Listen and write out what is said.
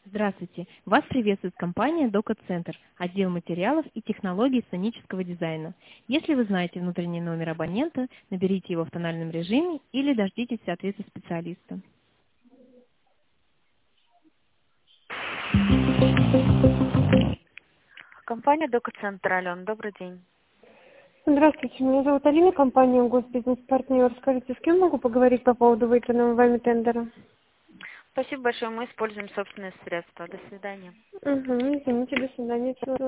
Здравствуйте! Вас приветствует компания Дока-центр, отдел материалов и технологий сценического дизайна. Если вы знаете внутренний номер абонента, наберите его в тональном режиме или дождитесь ответа специалиста. Компания Дока-центр, Алена, добрый день. Здравствуйте, меня зовут Алина, компания Госбизнес-партнер. Скажите, с кем могу поговорить по поводу выигранного вами тендера? Спасибо большое, мы используем собственные средства. До свидания. Угу, извините, до свидания. Всего